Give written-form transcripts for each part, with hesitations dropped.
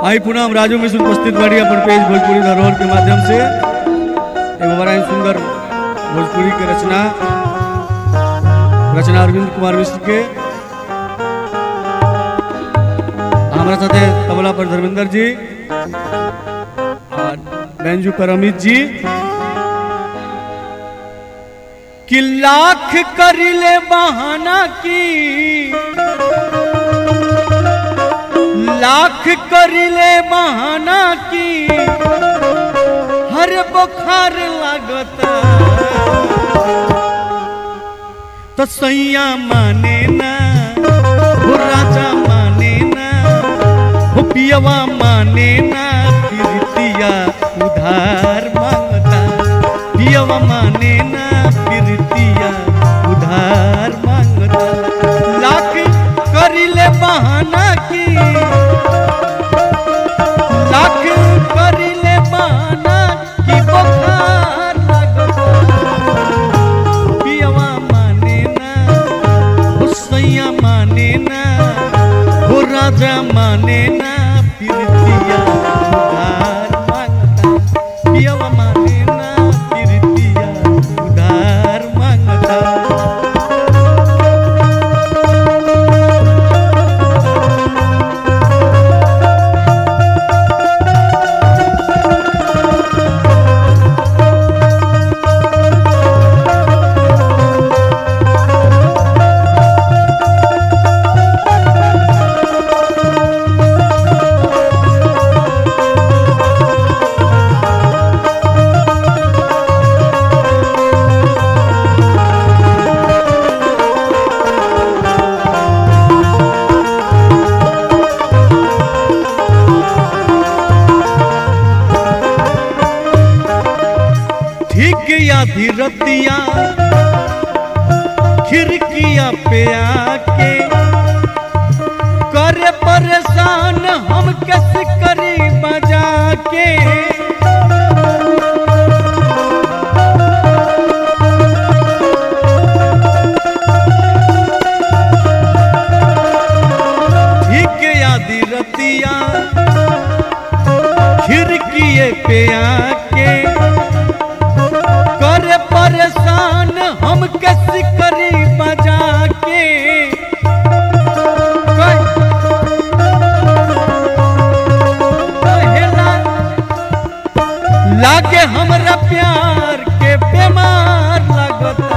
आई पुनः हम राजू मिश्र उपस्थित बाड़ी अपन पेज भोजपुरी धरोहर के माध्यम से एगो बड़ा ही सुंदर भोजपुरी के रचना अरविंद कुमार मिश्र के हमारा साथे तबला पर धर्मेंद्र जी और बेंजू पर अमित जी। कि लाख करिले बहाना की लाख करिले बहाना की हर बुखार लगता तो सैया माने ना वो राजा माने ना वो पियवा माने ना प्रीतिया उधार मांगता पियवा माने ना प्रीतिया उधार मांगता। लाख करिले बहाना की लाख करिले बहाना की बुखार लगता पियवा माने ना वो सैया माने ना वो राजा माने ना प्रीतिया उधार मांगता पियवा माने ना प्रीतिया उधार मांगता। धीरतिया खिड़किया पे आके करे परेशान हम कैसे करी बजा के। ठीक या धीरतिया खिड़किए पे आके करे परेशान हम कैसे करी बजा के। लागे हमरा प्यार के बीमार लगता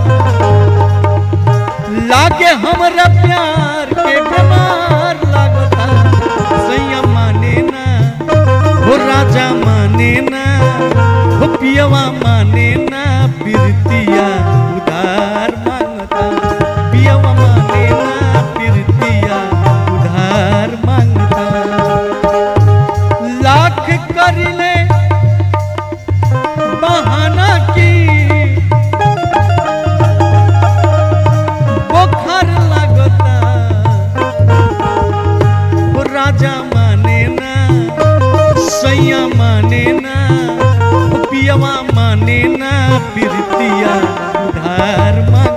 लागे हमरा प्यार के बीमार लगता सैया माने ना वो राजा माने ना वो पियवा माने ना प्रीतिया उधार मांगता पियवा माने ना प्रीतिया उधार मांगता। लाख करिले बहाना की बुखार लगता वो राजा माने ना सैया माने ना पियवा माने ना प्रीतिया उधार मांग